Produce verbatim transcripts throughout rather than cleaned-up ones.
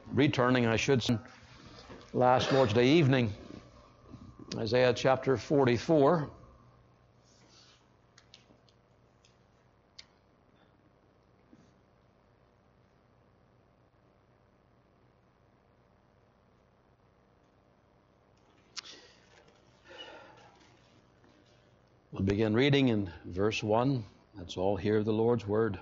returning, I should say, last Lord's Day evening, Isaiah chapter forty-four. We'll begin reading in verse one. Let's all hear the Lord's word.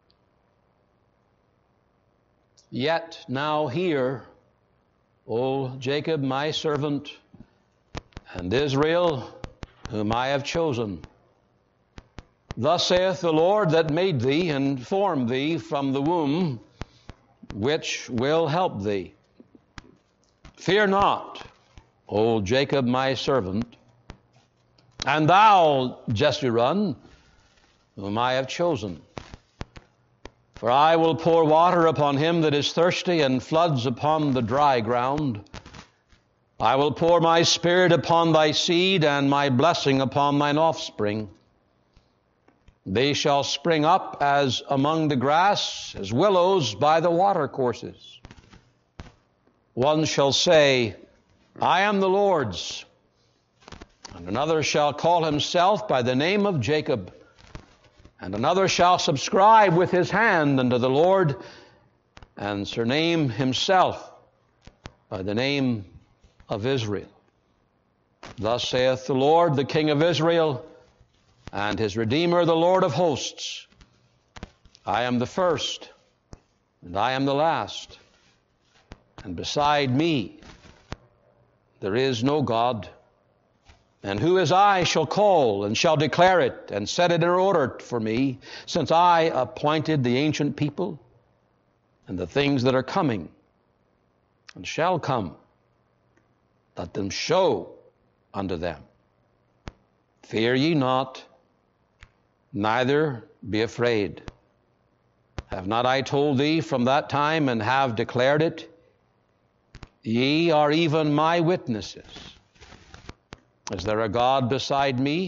Yet now hear, O Jacob, my servant, and Israel, whom I have chosen. Thus saith the Lord that made thee and formed thee from the womb, which will help thee. Fear not, O Jacob, my servant, and thou, Jeshurun, whom I have chosen. For I will pour water upon him that is thirsty, and floods upon the dry ground. I will pour my spirit upon thy seed, and my blessing upon thine offspring. They shall spring up as among the grass, as willows by the watercourses. One shall say, I am the Lord's. And another shall call himself by the name of Jacob. And another shall subscribe with his hand unto the Lord, and surname himself by the name of Israel. Thus saith the Lord, the King of Israel, and his Redeemer, the Lord of hosts. I am the first, and I am the last, and beside me there is no God. And who as I shall call and shall declare it and set it in order for me, since I appointed the ancient people and the things that are coming and shall come, let them show unto them. Fear ye not, neither be afraid. Have not I told thee from that time and have declared it? Ye are even my witnesses. Is there a God beside me?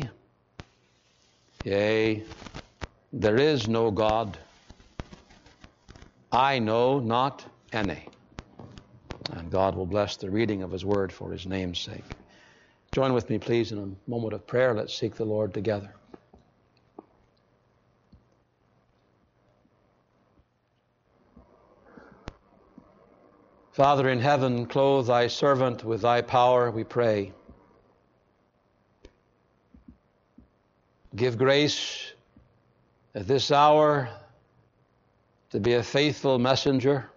Yea, there is no God. I know not any. And God will bless the reading of his word for his name's sake. Join with me, please, in a moment of prayer. Let's seek the Lord together. Father in heaven, clothe thy servant with thy power, we pray. Give grace at this hour to be a faithful messenger,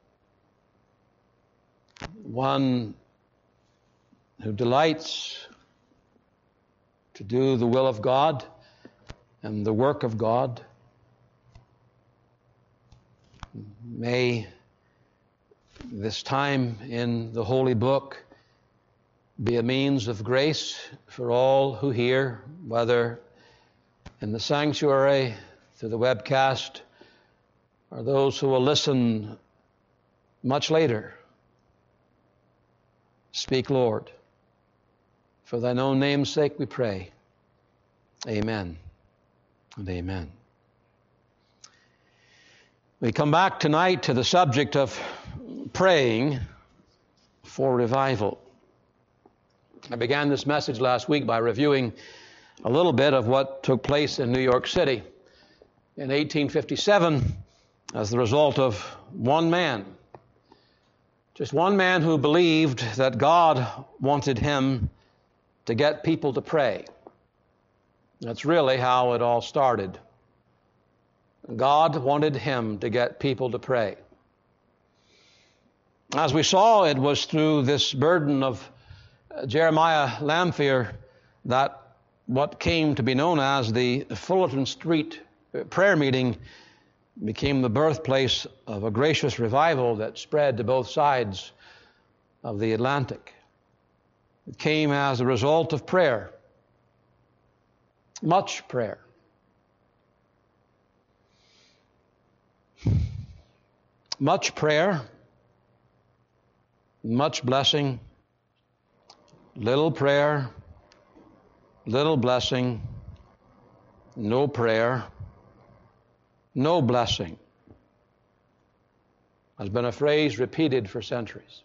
one who delights to do the will of God and the work of God. May this time in the Holy Book be a means of grace for all who hear, whether in the sanctuary, through the webcast, or those who will listen much later. Speak, Lord. For thine own name's sake we pray. Amen and amen. We come back tonight to the subject of praying for revival. I began this message last week by reviewing a little bit of what took place in New York City in eighteen fifty-seven as the result of one man. Just one man who believed that God wanted him to get people to pray. That's really how it all started. God wanted him to get people to pray. As we saw, it was through this burden of Jeremiah Lamphere that what came to be known as the Fullerton Street prayer meeting became the birthplace of a gracious revival that spread to both sides of the Atlantic. It came as a result of prayer, much prayer. Much prayer, much blessing, little prayer, little blessing, no prayer, no blessing. has been a phrase repeated for centuries.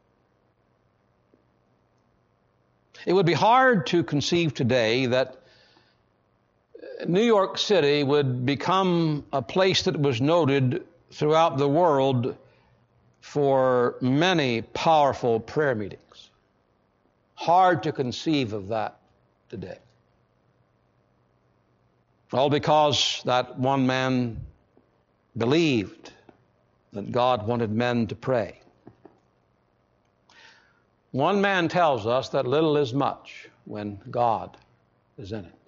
It would be hard to conceive today that New York City would become a place that was noted throughout the world for many powerful prayer meetings. Hard to conceive of that today. All because that one man believed that God wanted men to pray. One man tells us that little is much when God is in it.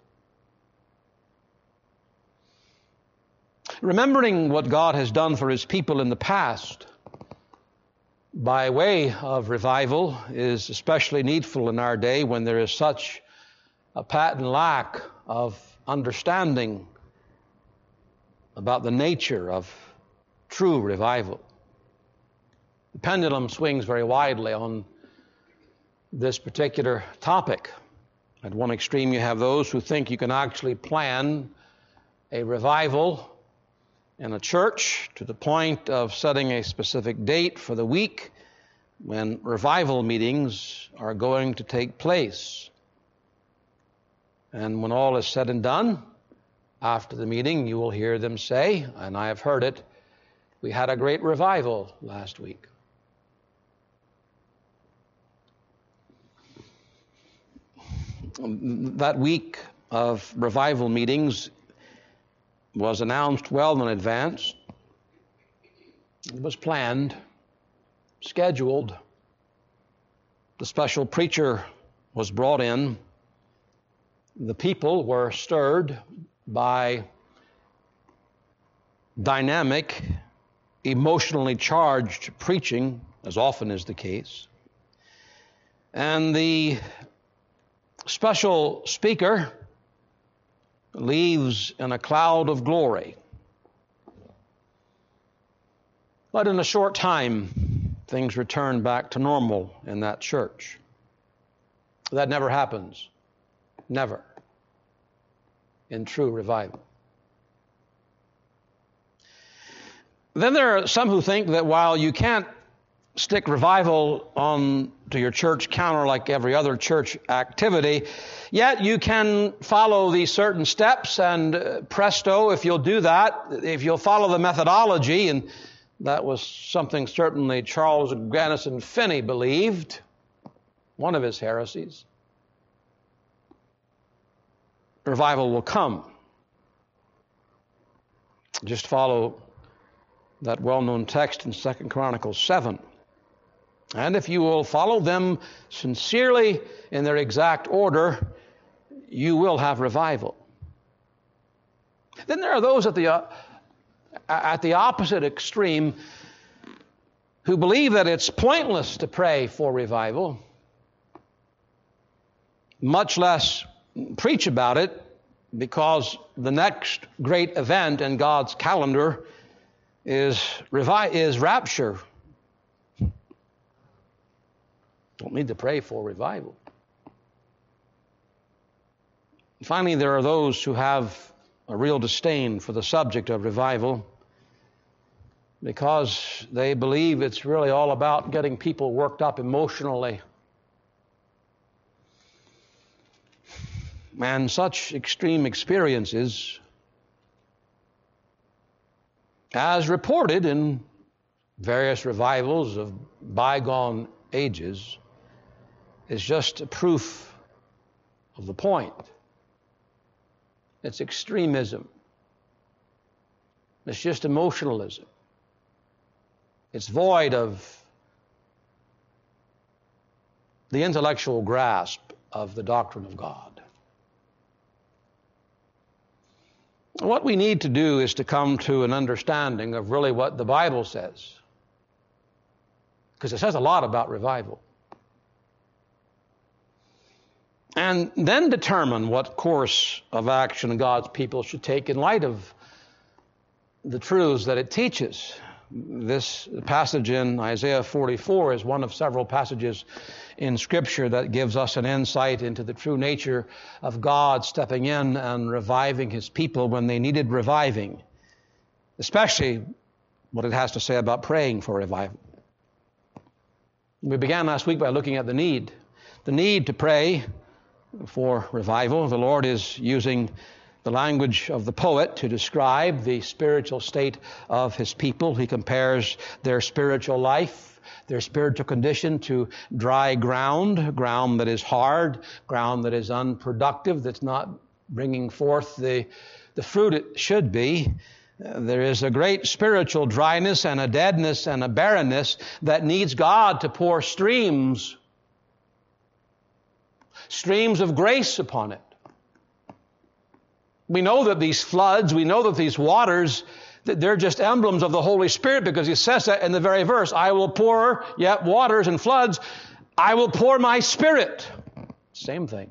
Remembering what God has done for His people in the past by way of revival is especially needful in our day when there is such a patent lack of understanding about the nature of true revival. The pendulum swings very widely on this particular topic. At one extreme, you have those who think you can actually plan a revival in a church to the point of setting a specific date for the week when revival meetings are going to take place. And when all is said and done, after the meeting, you will hear them say, and I have heard it, we had a great revival last week. That week of revival meetings was announced well in advance. It was planned, scheduled. The special preacher was brought in. The people were stirred by dynamic, emotionally charged preaching, as often is the case. And the special speaker leaves in a cloud of glory. But in a short time, things return back to normal in that church. That never happens. Never. In true revival. Then there are some who think that while you can't stick revival on to your church counter like every other church activity, yet you can follow these certain steps and uh, presto, if you'll do that, if you'll follow the methodology, and that was something certainly Charles Grandison Finney believed, one of his heresies, revival will come. Just follow that well-known text in Second Chronicles seven. And if you will follow them sincerely in their exact order, you will have revival. Then there are those at the uh, at the opposite extreme who believe that it's pointless to pray for revival, much less preach about it, because the next great event in God's calendar is revi- is rapture. Don't need to pray for revival. Finally, there are those who have a real disdain for the subject of revival because they believe it's really all about getting people worked up emotionally. And such extreme experiences, as reported in various revivals of bygone ages, is just a proof of the point. It's extremism. It's just emotionalism. It's void of the intellectual grasp of the doctrine of God. What we need to do is to come to an understanding of really what the Bible says, because it says a lot about revival. And then determine what course of action God's people should take in light of the truths that it teaches. This passage in Isaiah forty-four is one of several passages in Scripture that gives us an insight into the true nature of God stepping in and reviving His people when they needed reviving, especially what it has to say about praying for revival. We began last week by looking at the need. The need to pray for revival. The Lord is using the language of the poet to describe the spiritual state of His people. He compares their spiritual life, their spiritual condition to dry ground, ground that is hard, ground that is unproductive, that's not bringing forth the, the fruit it should be. Uh, there is a great spiritual dryness and a deadness and a barrenness that needs God to pour streams, streams of grace upon it. We know that these floods, we know that these waters, that they're just emblems of the Holy Spirit, because He says that in the very verse, I will pour, yet waters and floods, I will pour my Spirit. Same thing.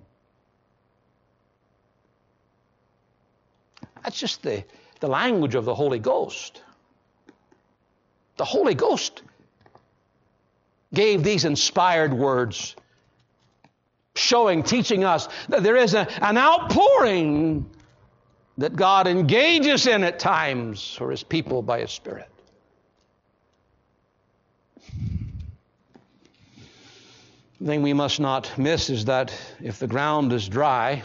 That's just the, the language of the Holy Ghost. The Holy Ghost gave these inspired words, showing, teaching us that there is a, an outpouring that God engages in at times for His people by His Spirit. The thing we must not miss is that if the ground is dry,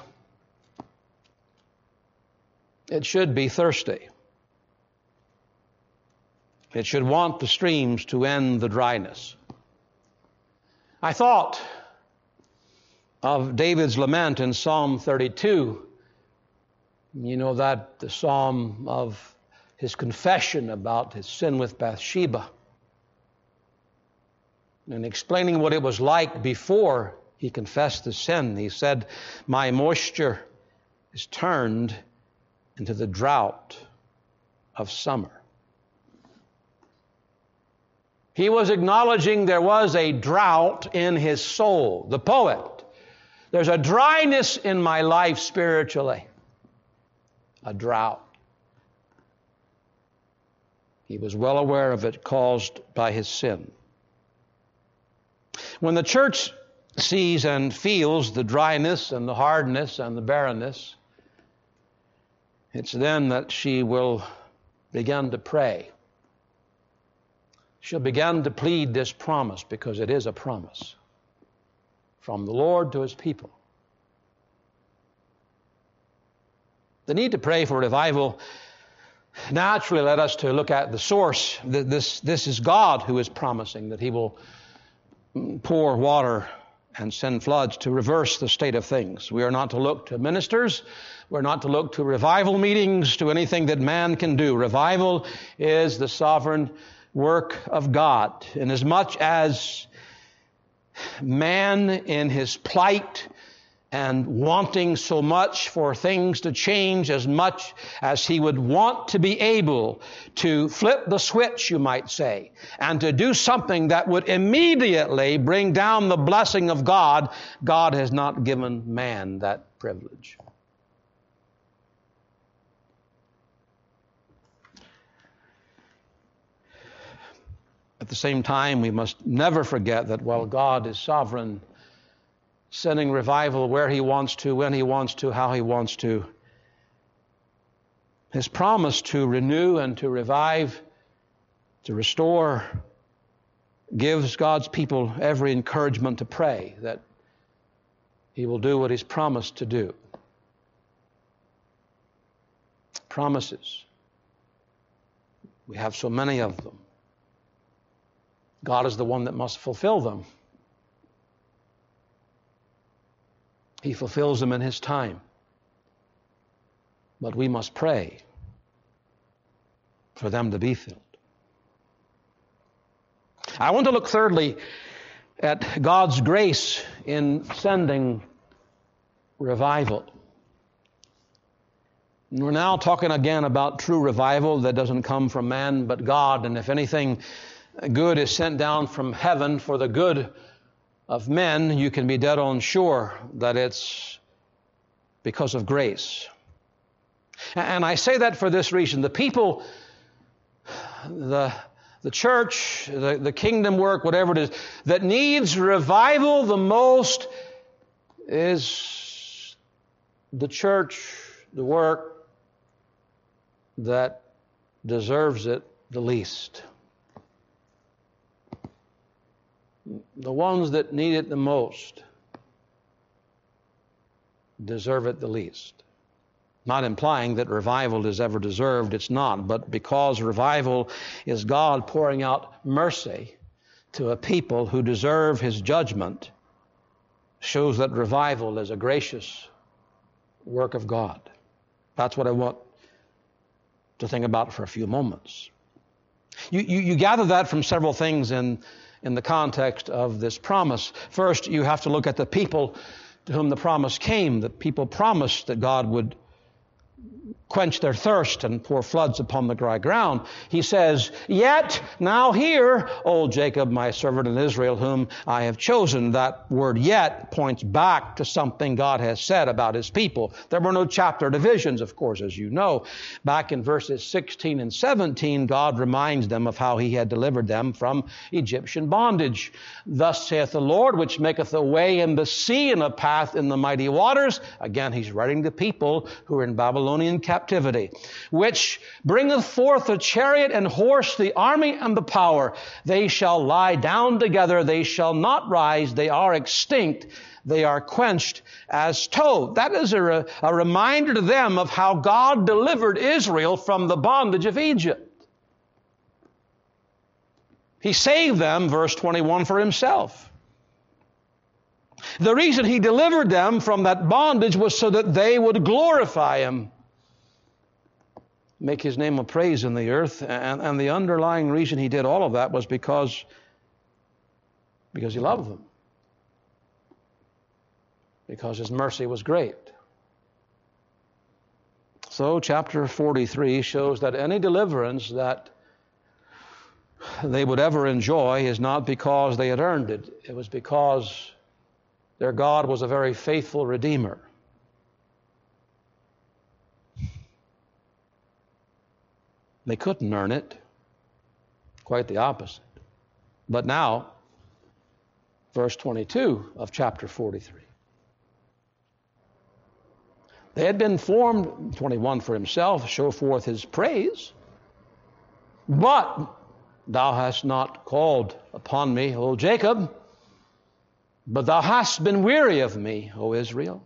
it should be thirsty. It should want the streams to end the dryness. I thought of David's lament in Psalm thirty-two. You know that, the psalm of his confession about his sin with Bathsheba, and explaining what it was like before he confessed the sin. He said, my moisture is turned into the drought of summer. He was acknowledging there was a drought in his soul. The poet, there's a dryness in my life spiritually. A drought. He was well aware of it, caused by his sin. When the church sees and feels the dryness and the hardness and the barrenness, it's then that she will begin to pray. She'll begin to plead this promise, because it is a promise from the Lord to His people. The need to pray for revival naturally led us to look at the source. This, this is God who is promising that He will pour water and send floods to reverse the state of things. We are not to look to ministers. We're not to look to revival meetings, to anything that man can do. Revival is the sovereign work of God. Inasmuch as man in his plight and wanting so much for things to change, as much as he would want to be able to flip the switch, you might say, and to do something that would immediately bring down the blessing of God, God has not given man that privilege. At the same time, we must never forget that while God is sovereign, sending revival where He wants to, when He wants to, how He wants to, His promise to renew and to revive, to restore, gives God's people every encouragement to pray that He will do what He's promised to do. Promises. We have so many of them. God is the one that must fulfill them. He fulfills them in His time. But we must pray for them to be filled. I want to look thirdly at God's grace in sending revival. We're now talking again about true revival that doesn't come from man but God. And if anything good is sent down from heaven for the good of men, you can be dead on sure that it's because of grace. And I say that for this reason. The people, the, the church, the, the kingdom work, whatever it is, that needs revival the most is the church, the work that deserves it the least. The ones that need it the most deserve it the least. Not implying that revival is ever deserved, it's not, but because revival is God pouring out mercy to a people who deserve His judgment, shows that revival is a gracious work of God. That's what I want to think about for a few moments. You, you, you gather that from several things in, in the context of this promise. First, you have to look at the people to whom the promise came. The people promised that God would quench their thirst and pour floods upon the dry ground. He says, "Yet now hear, O Jacob, my servant, and Israel, whom I have chosen." That word "yet" points back to something God has said about His people. There were no chapter divisions, of course, as you know. Back in verses sixteen and seventeen, God reminds them of how He had delivered them from Egyptian bondage. "Thus saith the Lord, which maketh a way in the sea and a path in the mighty waters." Again, He's writing to people who are in Babylonian captivity. Captivity, "which bringeth forth the chariot and horse, the army and the power. They shall lie down together, they shall not rise, they are extinct, they are quenched as tow." That is a, re- a reminder to them of how God delivered Israel from the bondage of Egypt. He saved them, verse twenty-one, for Himself. The reason He delivered them from that bondage was so that they would glorify Him, make His name a praise in the earth. And, and the underlying reason He did all of that was because, because He loved them. Because His mercy was great. So chapter forty-three shows that any deliverance that they would ever enjoy is not because they had earned it. It was because their God was a very faithful Redeemer. They couldn't earn it. Quite the opposite. But now, verse twenty-two of chapter forty-three. They had been formed, twenty-one, for Himself, show forth His praise. "But thou hast not called upon me, O Jacob, but thou hast been weary of me, O Israel.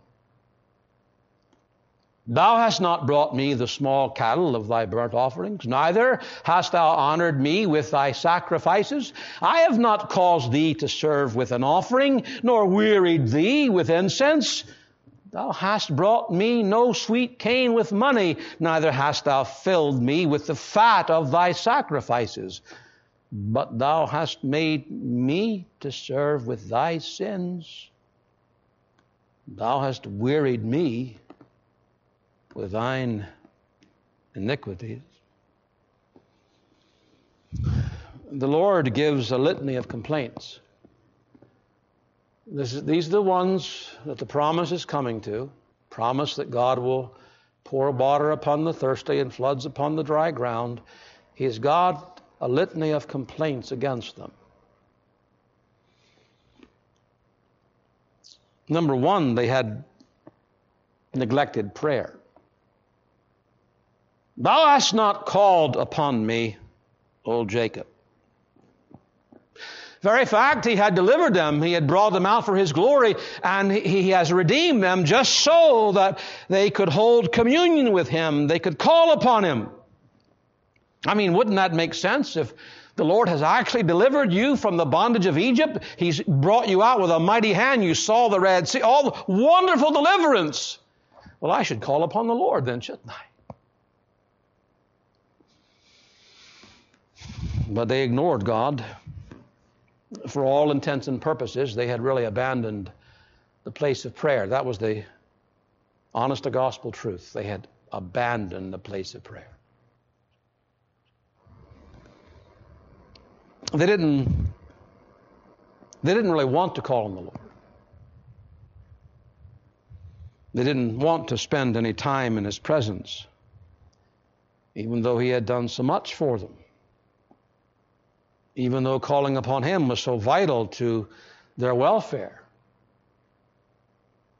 Thou hast not brought me the small cattle of thy burnt offerings, neither hast thou honored me with thy sacrifices. I have not caused thee to serve with an offering, nor wearied thee with incense. Thou hast brought me no sweet cane with money, neither hast thou filled me with the fat of thy sacrifices. But thou hast made me to serve with thy sins. Thou hast wearied me with thine iniquities." The Lord gives a litany of complaints. This is, these are the ones that the promise is coming to. Promise that God will pour water upon the thirsty and floods upon the dry ground. He has got a litany of complaints against them. Number one, they had neglected prayer. "Thou hast not called upon me, O Jacob." Very fact, He had delivered them. He had brought them out for His glory, and He has redeemed them just so that they could hold communion with Him. They could call upon Him. I mean, wouldn't that make sense if the Lord has actually delivered you from the bondage of Egypt? He's brought you out with a mighty hand. You saw the Red Sea, all the wonderful deliverance. Well, I should call upon the Lord then, shouldn't I? But they ignored God. For all intents and purposes, they had really abandoned the place of prayer. That was the honest to gospel truth. They had abandoned the place of prayer. They didn't, they didn't really want to call on the Lord. They didn't want to spend any time in His presence, even though He had done so much for them. Even though calling upon Him was so vital to their welfare.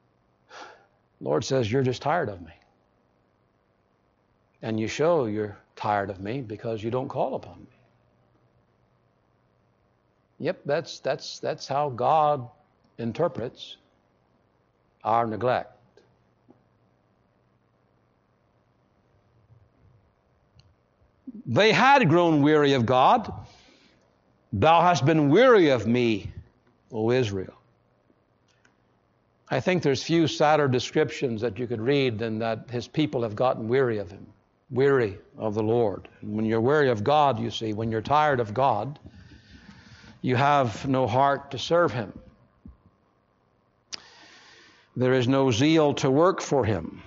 The Lord says, "You're just tired of me. And you show you're tired of me because you don't call upon me. Yep, that's that's that's how God interprets our neglect. They had grown weary of God. Thou hast been weary of me, O Israel. I think there's few sadder descriptions that you could read than that his people have gotten weary of him, weary of the Lord. And when you're weary of God, you see, when you're tired of God, you have no heart to serve him. There is no zeal to work for him.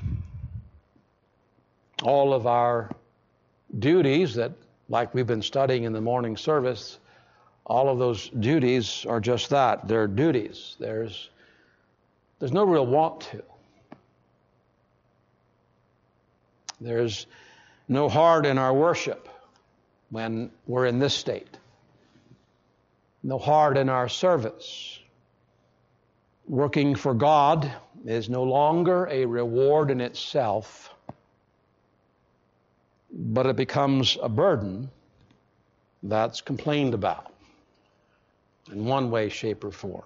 All of our duties that, like we've been studying in the morning service, all of those duties are just that. They're duties. There's, there's no real want to. There's no heart in our worship when we're in this state. No heart in our service. Working for God is no longer a reward in itself, but it becomes a burden that's complained about in one way, shape, or form.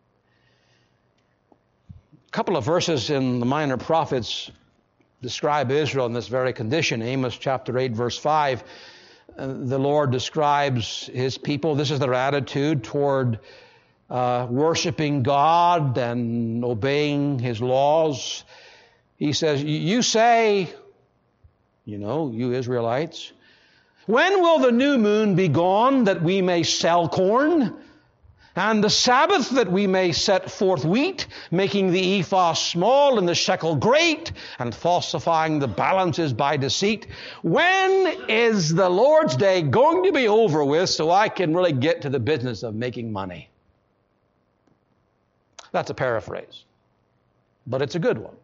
A couple of verses in the Minor Prophets describe Israel in this very condition. Amos chapter eight, verse five, uh, the Lord describes his people. This is their attitude toward uh, worshiping God and obeying his laws. He says, you say, you know, you Israelites, when will the new moon be gone that we may sell corn? And the Sabbath that we may set forth wheat, making the ephah small and the shekel great, and falsifying the balances by deceit? When is the Lord's day going to be over with so I can really get to the business of making money? That's a paraphrase, but it's a good one.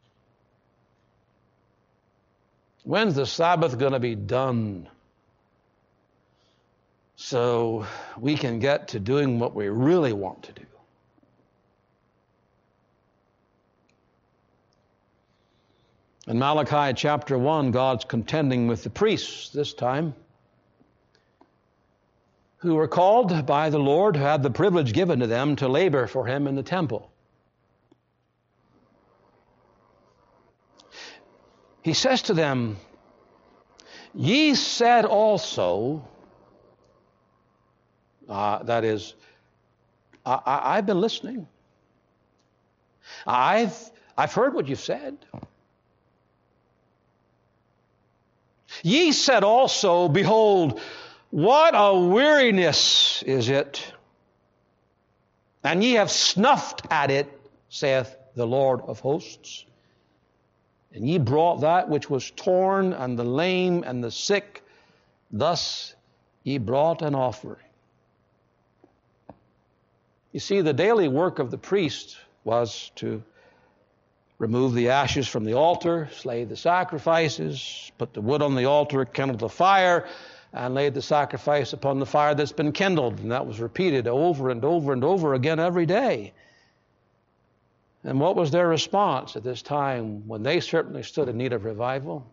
When's the Sabbath going to be done so we can get to doing what we really want to do? In Malachi chapter one, God's contending with the priests this time, who were called by the Lord, who had the privilege given to them to labor for him in the temple. He says to them, ye said also, uh, that is, I, I, I've been listening. I've, I've heard what you've said. Ye said also, behold, what a weariness is it, and ye have snuffed at it, saith the Lord of hosts. And ye brought that which was torn, and the lame, and the sick. Thus ye brought an offering. You see, the daily work of the priest was to remove the ashes from the altar, slay the sacrifices, put the wood on the altar, kindle the fire, and lay the sacrifice upon the fire that's been kindled. And that was repeated over and over and over again every day. And what was their response at this time when they certainly stood in need of revival?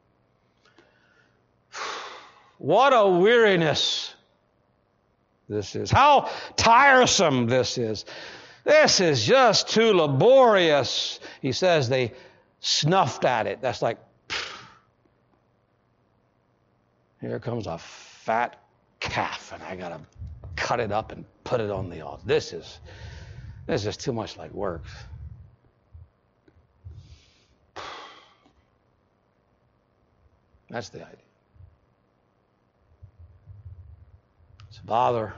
What a weariness this is. How tiresome this is. This is just too laborious. He says they snuffed at it. That's like, here comes a fat calf, and I got to cut it up and put it on the altar. This is, this is too much like work. That's the idea. It's a bother.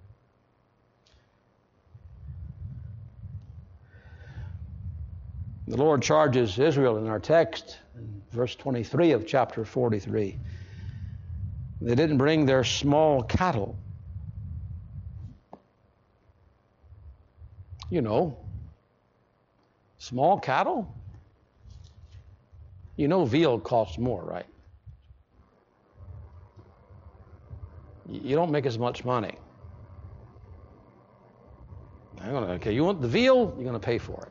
The Lord charges Israel in our text, in verse twenty-three of chapter forty-three. They didn't bring their small cattle. You know, small cattle? You know veal costs more, right? You don't make as much money. I'm gonna, okay, you want the veal? You're going to pay for it.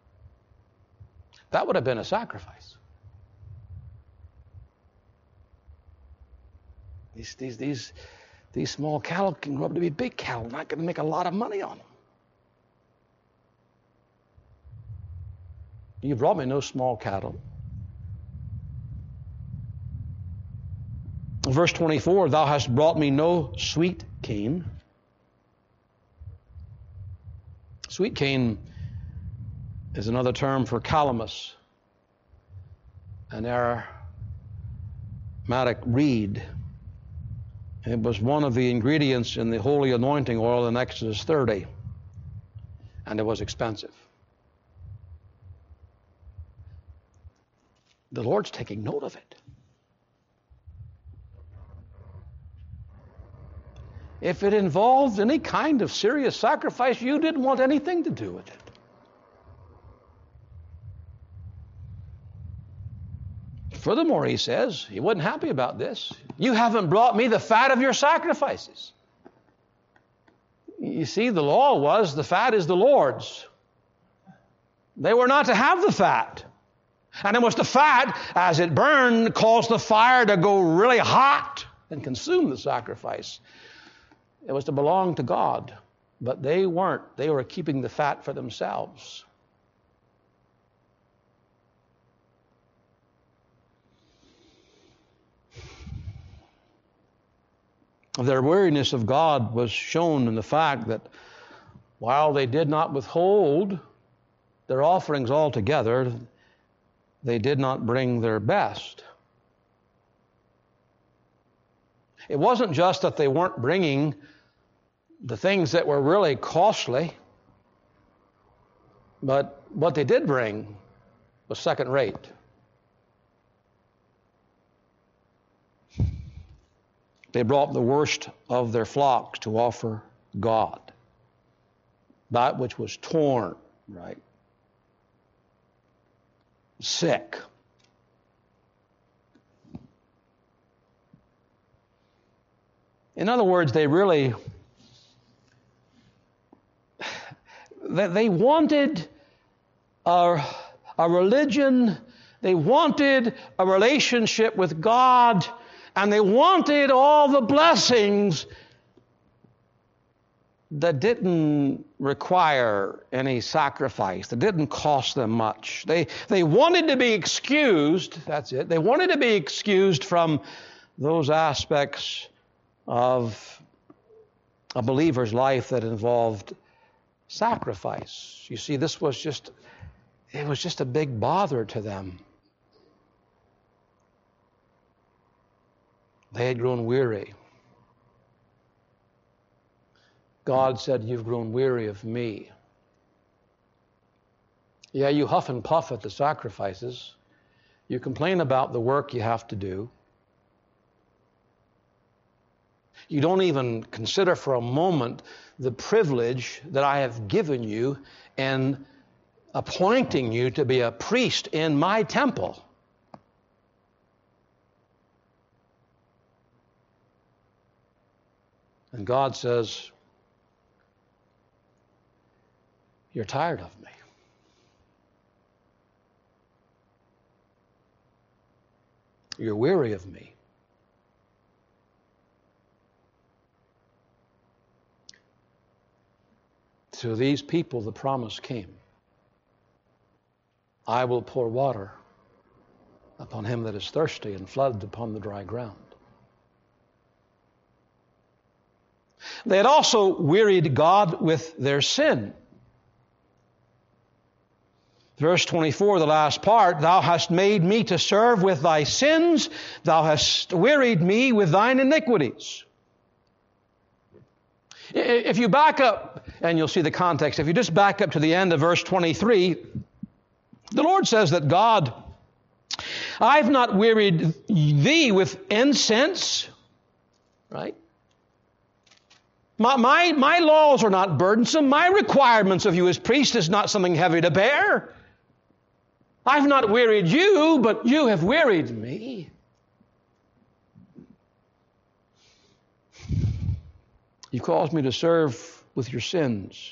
That would have been a sacrifice. These, these, these, these small cattle can grow up to be big cattle. I'm not going to make a lot of money on them. You brought me no small cattle. Verse twenty-four, thou hast brought me no sweet cane. Sweet cane is another term for calamus, an aromatic reed. It was one of the ingredients in the holy anointing oil in Exodus thirty, and it was expensive. The Lord's taking note of it. If it involved any kind of serious sacrifice, you didn't want anything to do with it. Furthermore, he says, he wasn't happy about this. You haven't brought me the fat of your sacrifices. You see, the law was the fat is the Lord's. They were not to have the fat. And it was the fat, as it burned, caused the fire to go really hot and consume the sacrifice. It was to belong to God, but they weren't. They were keeping the fat for themselves. Their weariness of God was shown in the fact that while they did not withhold their offerings altogether, they did not bring their best. It wasn't just that they weren't bringing the things that were really costly, but what they did bring was second rate. They brought the worst of their flocks to offer God, that which was torn, right? Sick. In other words, they really, they wanted a, a religion, they wanted a relationship with God, and they wanted all the blessings that didn't require any sacrifice, that didn't cost them much. They, they wanted to be excused, that's it, they wanted to be excused from those aspects of a believer's life that involved sacrifice. You see, this was just, it was just a big bother to them. They had grown weary. God said, you've grown weary of me. Yeah, you huff and puff at the sacrifices. You complain about the work you have to do. You don't even consider for a moment the privilege that I have given you in appointing you to be a priest in my temple. And God says, you're tired of me. You're weary of me. To these people, the promise came. I will pour water upon him that is thirsty and flood upon the dry ground. They had also wearied God with their sin. Verse twenty-four, the last part, thou hast made me to serve with thy sins, thou hast wearied me with thine iniquities. If you back up, and you'll see the context, if you just back up to the end of verse twenty-three, the Lord says that God, I've not wearied thee with incense, right? My, my, my laws are not burdensome. My requirements of you as priest is not something heavy to bear. I've not wearied you, but you have wearied me. You caused me to serve with your sins.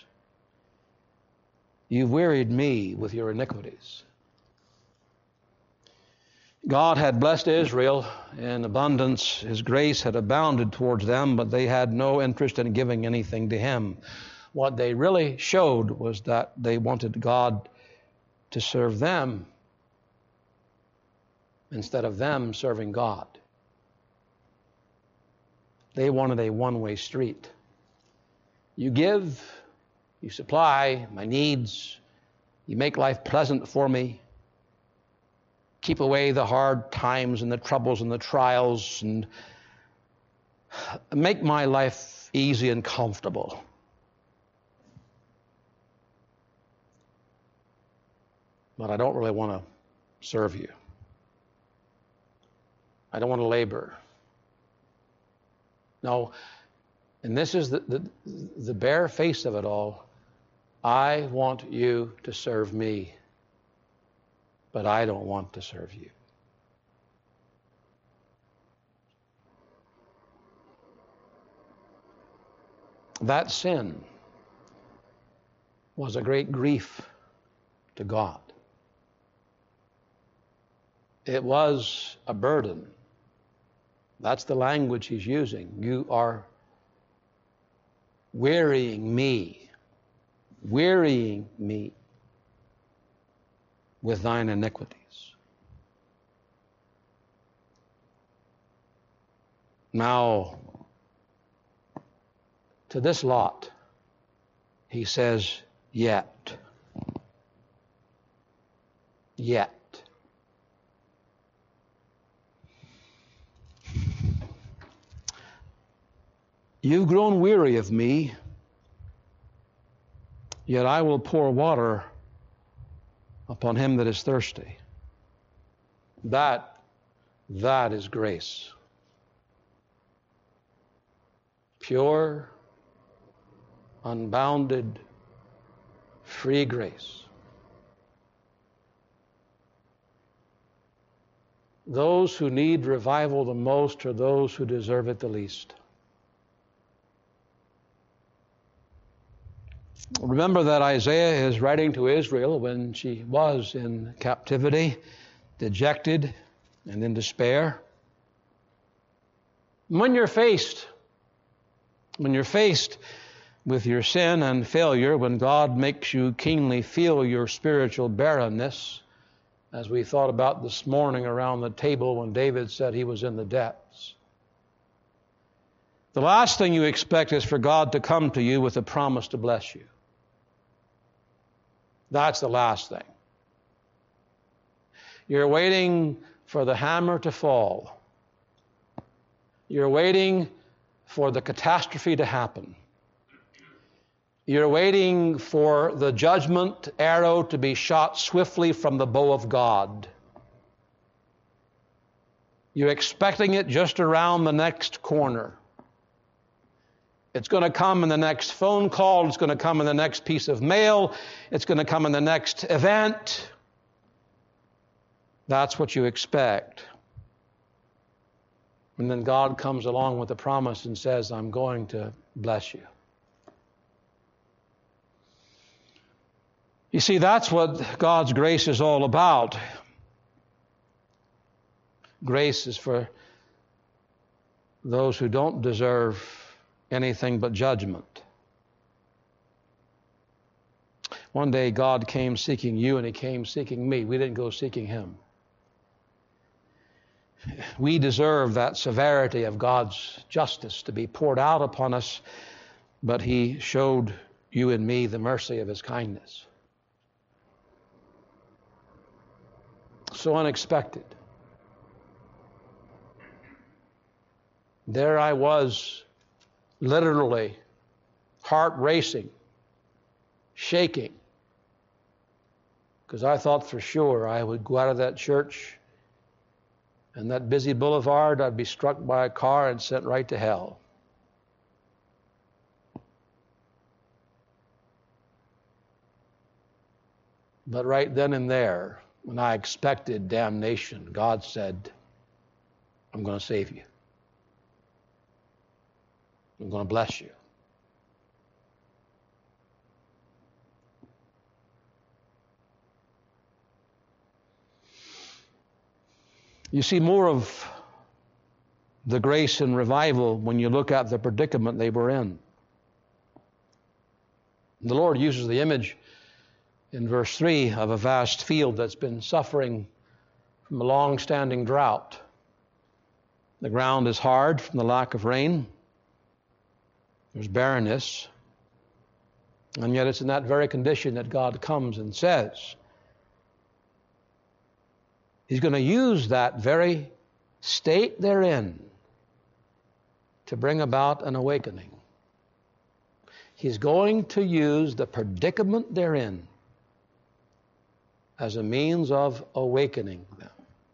You've wearied me with your iniquities. God had blessed Israel in abundance. His grace had abounded towards them, but they had no interest in giving anything to Him. What they really showed was that they wanted God to serve them instead of them serving God. They wanted a one-way street. You give, you supply my needs, you make life pleasant for me, keep away the hard times and the troubles and the trials, and make my life easy and comfortable. But I don't really want to serve you. I don't want to labor. No, and this is the, the, the bare face of it all. I want you to serve me, but I don't want to serve you. That sin was a great grief to God. It was a burden. That's the language He's using. You are wearying me, wearying me with thine iniquities. Now, to this lot, He says, yet. Yet. You've grown weary of me, yet I will pour water upon him that is thirsty. That, that is grace. Pure, unbounded, free grace. Those who need revival the most are those who deserve it the least. Remember that Isaiah is writing to Israel when she was in captivity, dejected and in despair. When you're faced, when you're faced with your sin and failure, when God makes you keenly feel your spiritual barrenness, as we thought about this morning around the table when David said he was in the depths, the last thing you expect is for God to come to you with a promise to bless you. That's the last thing. You're waiting for the hammer to fall. You're waiting for the catastrophe to happen. You're waiting for the judgment arrow to be shot swiftly from the bow of God. You're expecting it just around the next corner. It's going to come in the next phone call. It's going to come in the next piece of mail. It's going to come in the next event. That's what you expect. And then God comes along with a promise and says, I'm going to bless you. You see, that's what God's grace is all about. Grace is for those who don't deserve anything but judgment. One day God came seeking you and He came seeking me. We didn't go seeking Him. We deserve that severity of God's justice to be poured out upon us, but He showed you and me the mercy of His kindness. So unexpected. There I was, literally, heart racing, shaking, because I thought for sure I would go out of that church and that busy boulevard, I'd be struck by a car and sent right to hell. But right then and there, when I expected damnation, God said, I'm going to save you. I'm going to bless you. You see more of the grace and revival when you look at the predicament they were in. The Lord uses the image in verse three of a vast field that's been suffering from a long-standing drought. The ground is hard from the lack of rain. There's barrenness. And yet it's in that very condition that God comes and says He's going to use that very state they're in to bring about an awakening. He's going to use the predicament they're in as a means of awakening them.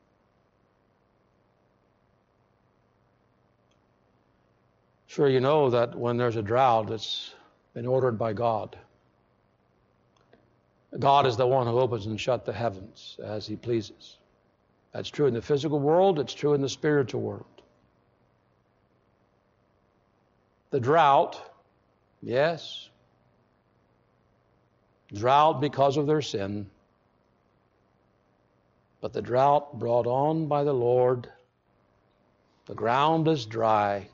Sure, you know that when there's a drought, it's been ordered by God. God is the one who opens and shuts the heavens as He pleases. That's true in the physical world. It's true in the spiritual world. The drought, yes, drought because of their sin, but the drought brought on by the Lord. The ground is dry,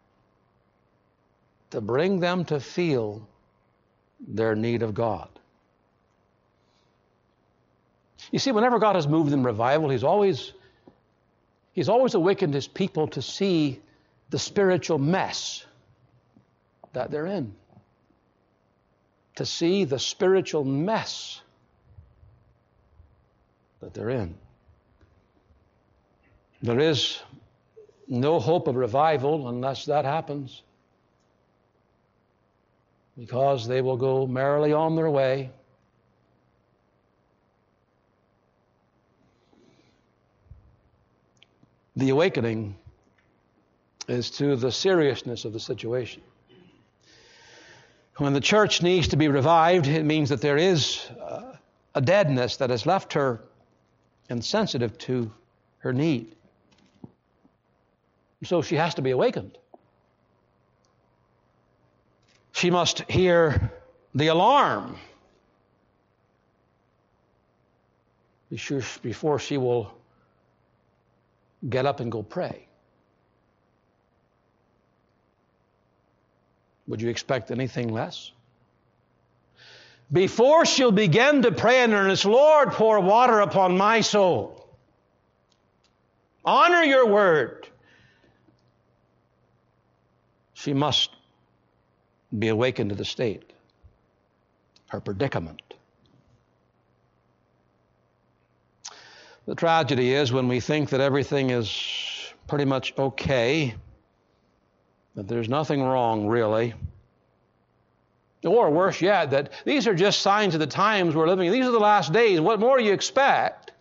to bring them to feel their need of God. You see, whenever God has moved in revival, He's always, He's always awakened His people to see the spiritual mess that they're in. To see the spiritual mess that they're in. There is no hope of revival unless that happens, because they will go merrily on their way. The awakening is to the seriousness of the situation. When the church needs to be revived, it means that there is uh, a deadness that has left her insensitive to her need. So she has to be awakened. She must hear the alarm before she will get up and go pray. Would you expect anything less? Before she'll begin to pray in earnest, Lord, pour water upon my soul. Honor your word. She must be awakened to the state, her predicament. The tragedy is when we think that everything is pretty much okay, that there's nothing wrong really. Or worse yet, that these are just signs of the times we're living in. These are the last days. What more do you expect?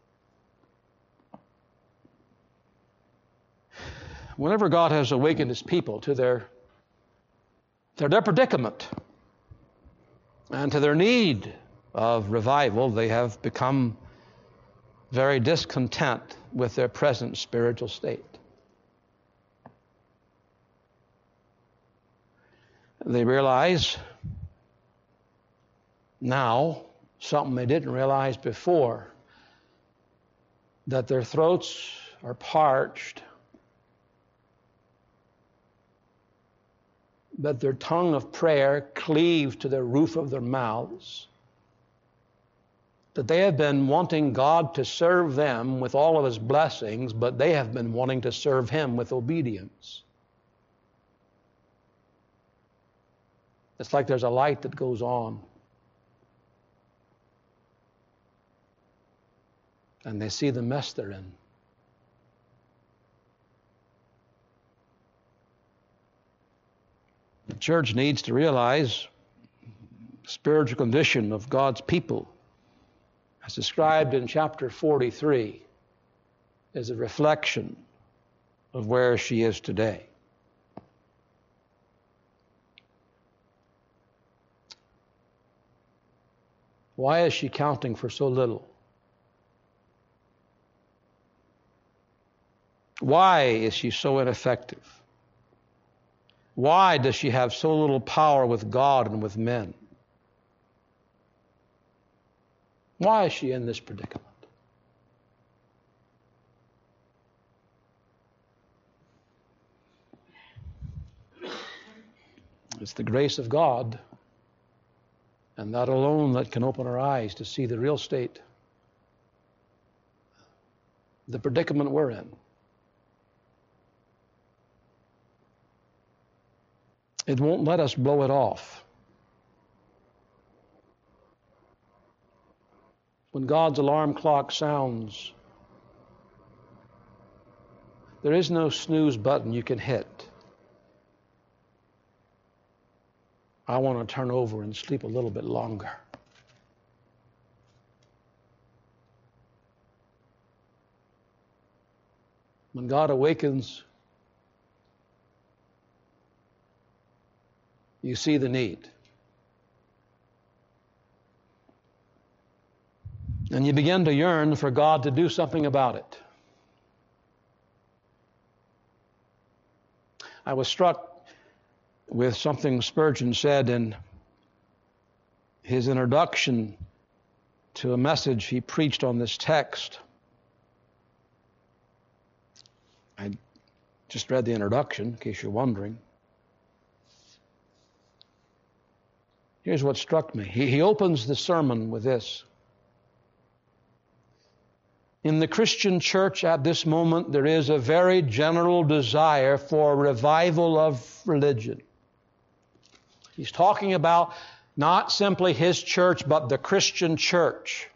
Whenever God has awakened His people to their, to their predicament and to their need of revival, they have become very discontent with their present spiritual state. They realize now something they didn't realize before, that their throats are parched, that their tongue of prayer cleaves to the roof of their mouths, that they have been wanting God to serve them with all of His blessings, but they have been wanting to serve Him with obedience. It's like there's a light that goes on, and they see the mess they're in. The church needs to realize the spiritual condition of God's people, as described in chapter forty-three, is a reflection of where she is today. Why is she counting for so little? Why is she so ineffective? Why does she have so little power with God and with men? Why is she in this predicament? It's the grace of God, and that alone that can open our eyes to see the real state, the predicament we're in. It won't let us blow it off. When God's alarm clock sounds, there is no snooze button you can hit. I want to turn over and sleep a little bit longer. When God awakens, you see the need. And you begin to yearn for God to do something about it. I was struck with something Spurgeon said in his introduction to a message he preached on this text. I just read the introduction, in case you're wondering. Here's what struck me. He, he opens the sermon with this. In the Christian church at this moment, there is a very general desire for revival of religion. He's talking about not simply his church, but the Christian church.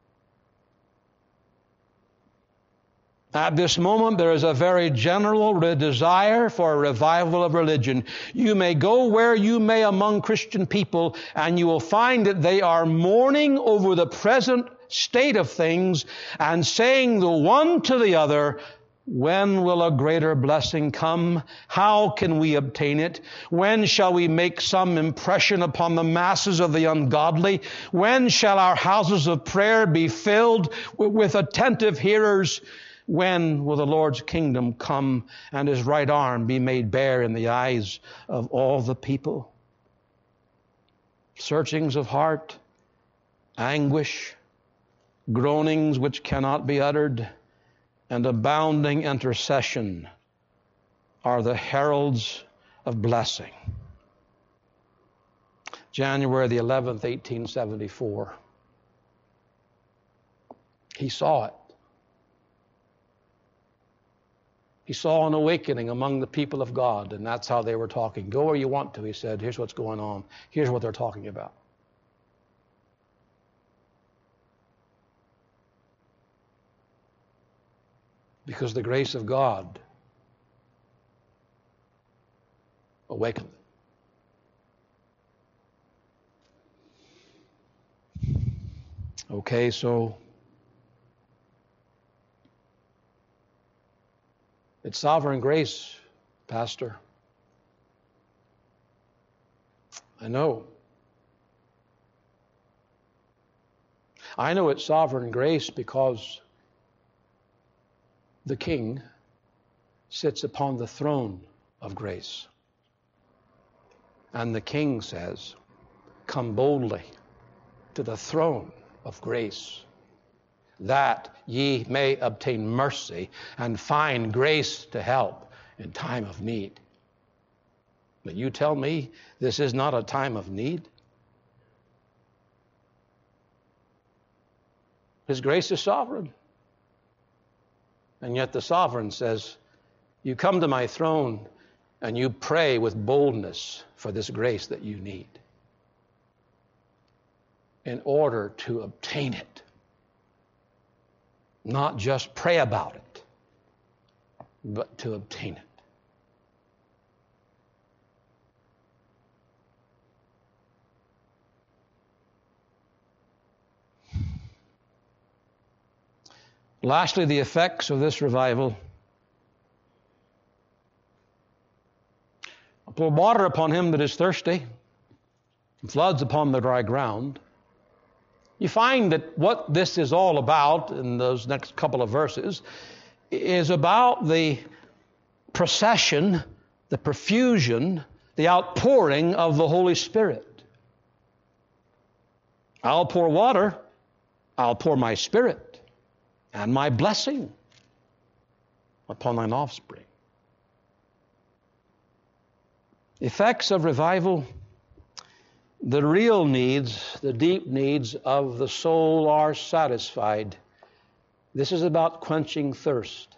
At this moment, there is a very general desire for a revival of religion. You may go where you may among Christian people, and you will find that they are mourning over the present state of things and saying the one to the other, when will a greater blessing come? How can we obtain it? When shall we make some impression upon the masses of the ungodly? When shall our houses of prayer be filled with attentive hearers? When will the Lord's kingdom come and His right arm be made bare in the eyes of all the people? Searchings of heart, anguish, groanings which cannot be uttered, and abounding intercession are the heralds of blessing. January the eleventh, eighteen seventy-four. He saw it. He saw an awakening among the people of God, and that's how they were talking. Go where you want to, he said. Here's what's going on. Here's what they're talking about. Because the grace of God awakened them. Okay, so it's sovereign grace, Pastor. I know. I know it's sovereign grace because the King sits upon the throne of grace. And the King says, come boldly to the throne of grace, that ye may obtain mercy and find grace to help in time of need. But you tell me this is not a time of need? His grace is sovereign. And yet the sovereign says, you come to my throne and you pray with boldness for this grace that you need in order to obtain it. Not just pray about it, but to obtain it. Lastly, the effects of this revival. I'll pour water upon him that is thirsty, and floods upon the dry ground. You find that what this is all about in those next couple of verses is about the procession, the profusion, the outpouring of the Holy Spirit. I'll pour water, I'll pour my Spirit and my blessing upon thine offspring. Effects of revival. The real needs, the deep needs of the soul are satisfied. This is about quenching thirst.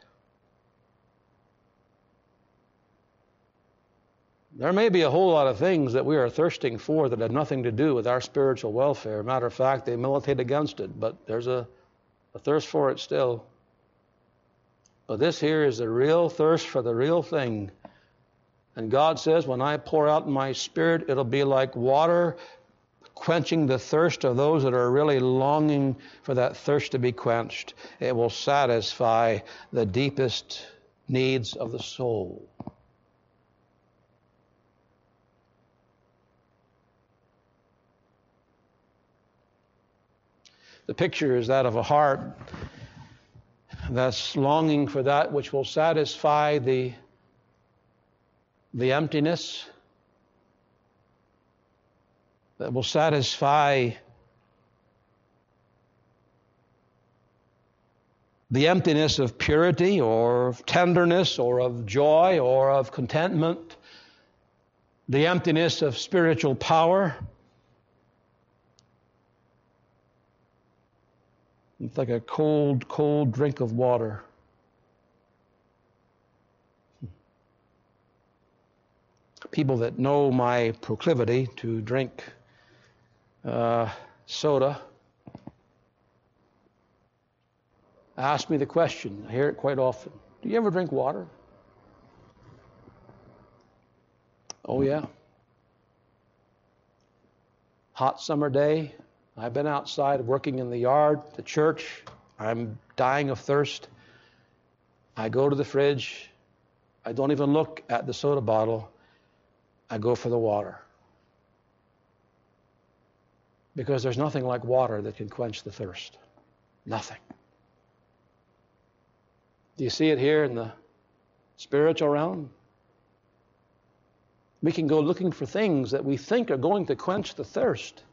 There may be a whole lot of things that we are thirsting for that have nothing to do with our spiritual welfare. Matter of fact, they militate against it, but there's a, a thirst for it still. But this here is the real thirst for the real thing. And God says, when I pour out my Spirit, it'll be like water quenching the thirst of those that are really longing for that thirst to be quenched. It will satisfy the deepest needs of the soul. The picture is that of a heart that's longing for that which will satisfy the the emptiness, that will satisfy the emptiness of purity or of tenderness or of joy or of contentment, the emptiness of spiritual power. It's like a cold, cold drink of water. People that know my proclivity to drink uh, soda ask me the question. I hear it quite often. Do you ever drink water? Oh, yeah. Hot summer day. I've been outside working in the yard, the church. I'm dying of thirst. I go to the fridge. I don't even look at the soda bottle. I go for the water. Because there's nothing like water that can quench the thirst. Nothing. Do you see it here in the spiritual realm? We can go looking for things that we think are going to quench the thirst.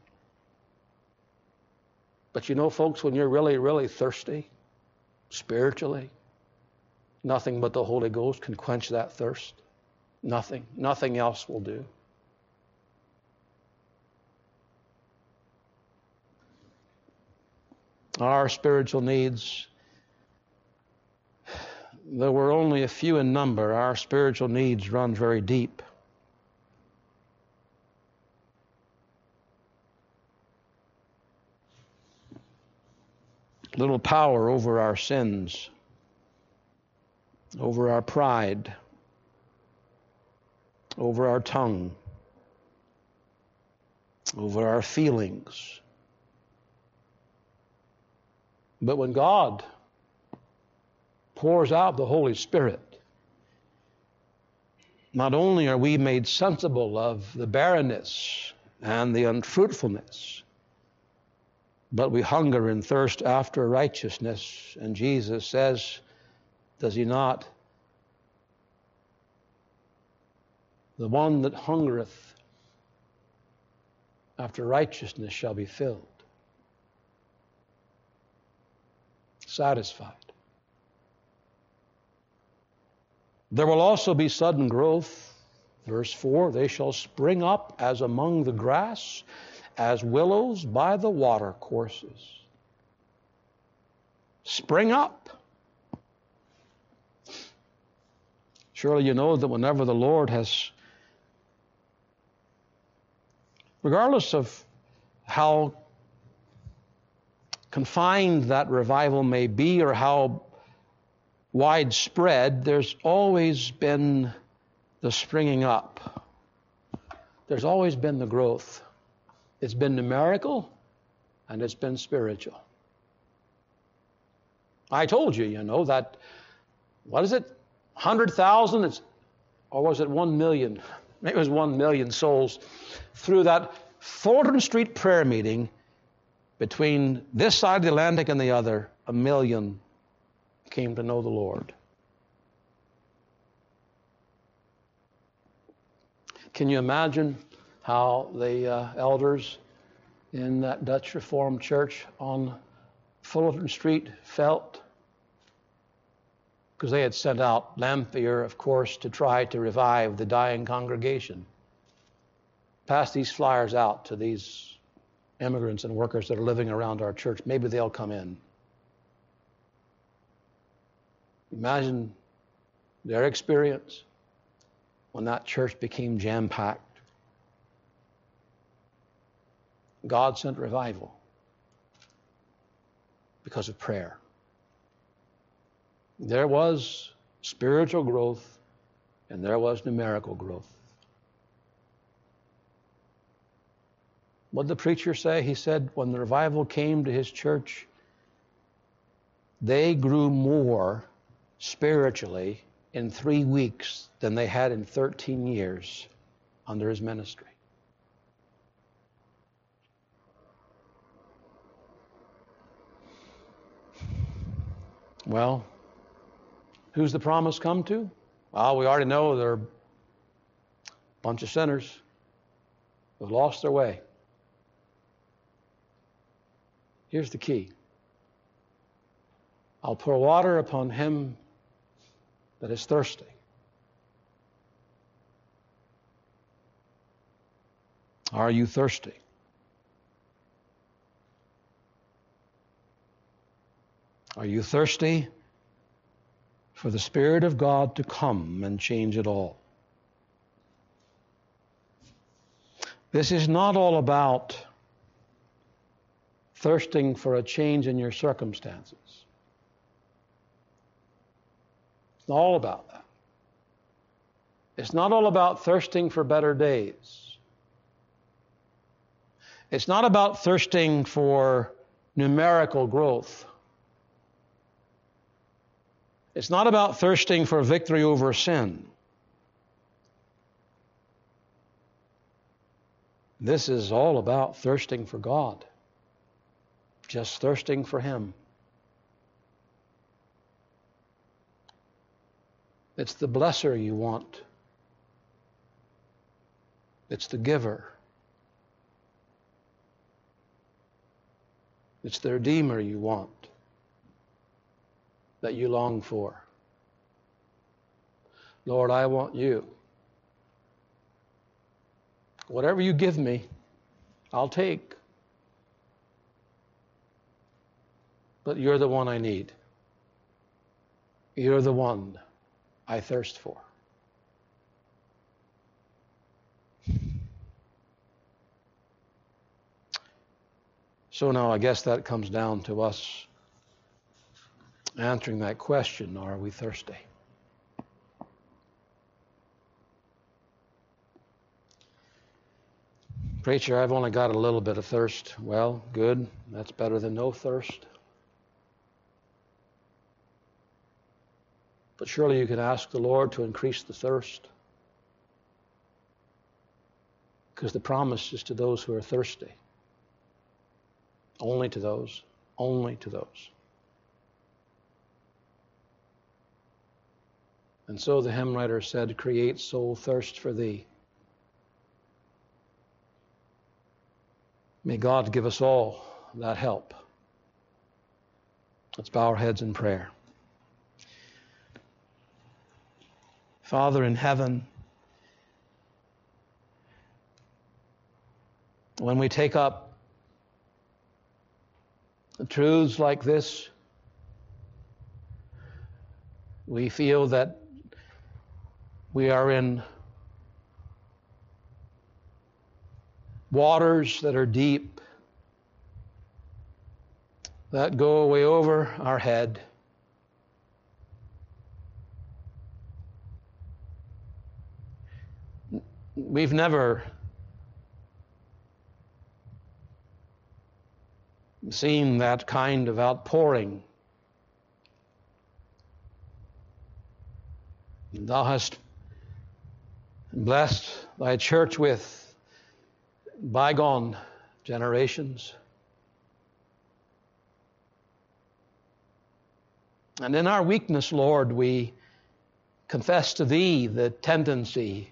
But you know, folks, when you're really, really thirsty, spiritually, nothing but the Holy Ghost can quench that thirst. Nothing. Nothing else will do. Our spiritual needs, though we're only a few in number, our spiritual needs run very deep. Little power over our sins, over our pride, over our tongue, over our feelings. But when God pours out the Holy Spirit, not only are we made sensible of the barrenness and the unfruitfulness, but we hunger and thirst after righteousness. And Jesus says, does he not? The one that hungereth after righteousness shall be filled, satisfied. There will also be sudden growth. Verse four, they shall spring up as among the grass, as willows by the water courses. Spring up. Surely you know that whenever the Lord has, regardless of how confined that revival may be or how widespread, there's always been the springing up. There's always been the growth. It's been numerical and it's been spiritual. I told you, you know, that, what is it, one hundred thousand, it's, or was it one million? Maybe it was one million souls through that Fulton Street prayer meeting between this side of the Atlantic and the other. A million came to know the Lord. Can you imagine how the uh, elders in that Dutch Reformed church on Fulton Street felt? Because they had sent out Lamphere, of course, to try to revive the dying congregation. pass these flyers out to these immigrants and workers that are living around our church. Maybe they'll come in. Imagine their experience when that church became jam-packed. God sent revival because of prayer. There was spiritual growth and there was numerical growth. What did the preacher say? He said when the revival came to his church, they grew more spiritually in three weeks than they had in thirteen years under his ministry. Well, who's the promise come to? Well, we already know they're a bunch of sinners who've lost their way. Here's the key. I'll pour water upon him that is thirsty. Are you thirsty? Are you thirsty for the Spirit of God to come and change it all? This is not all about thirsting for a change in your circumstances. It's not all about that. It's not all about thirsting for better days. It's not about thirsting for numerical growth. It's not about thirsting for victory over sin. This is all about thirsting for God. Just thirsting for Him. It's the blesser you want. It's the giver. It's the Redeemer you want, that you long for. Lord, I want you. Whatever you give me, I'll take. But you're the one I need. You're the one I thirst for. So now I guess that comes down to us answering that question, are we thirsty? Preacher, I've only got a little bit of thirst. Well, good. That's better than no thirst. But surely you can ask the Lord to increase the thirst. Because the promise is to those who are thirsty. Only to those. Only to those. And so the hymn writer said, create soul thirst for thee. May God give us all that help. Let's bow our heads in prayer. Father in heaven, when we take up truths like this, we feel that we are in waters that are deep, that go way over our head. We've never seen that kind of outpouring. Thou hast blessed thy church with bygone generations. And in our weakness, Lord, we confess to thee the tendency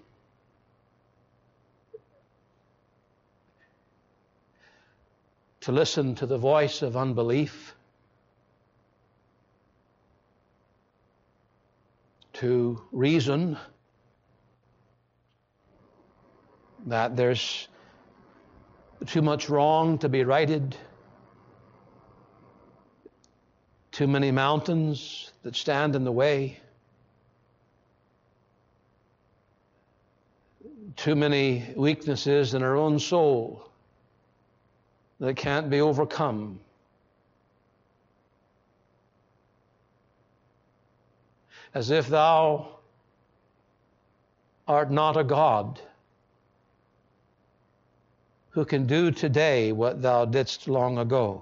to listen to the voice of unbelief, to reason that there's too much wrong to be righted, too many mountains that stand in the way, too many weaknesses in our own soul that can't be overcome. As if thou art not a God who can do today what thou didst long ago.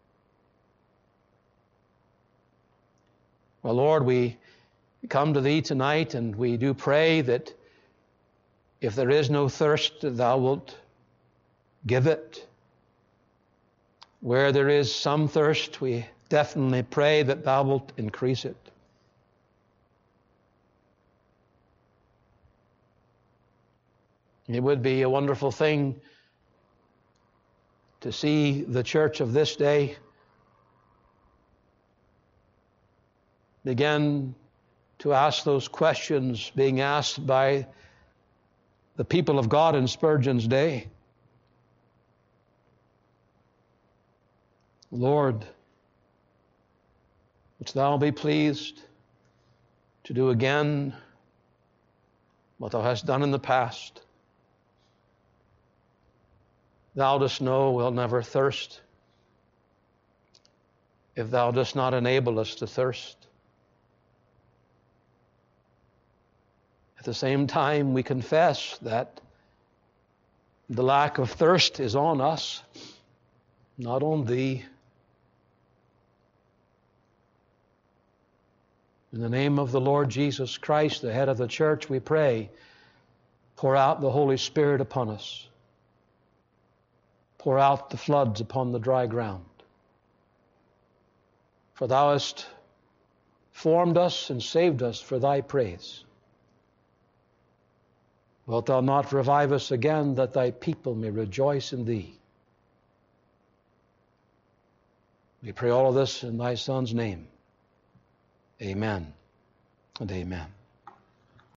Well, Lord, we come to thee tonight and we do pray that if there is no thirst, thou wilt give it. Where there is some thirst, we definitely pray that thou wilt increase it. It would be a wonderful thing to see the church of this day begin to ask those questions being asked by the people of God in Spurgeon's day. Lord, wouldst thou be pleased to do again what thou hast done in the past? Thou dost know we'll never thirst if thou dost not enable us to thirst. At the same time, we confess that the lack of thirst is on us, not on thee. In the name of the Lord Jesus Christ, the head of the church, we pray, pour out the Holy Spirit upon us. Pour out the floods upon the dry ground. For thou hast formed us and saved us for thy praise. Wilt thou not revive us again, that thy people may rejoice in thee? We pray all of this in thy Son's name. Amen and amen.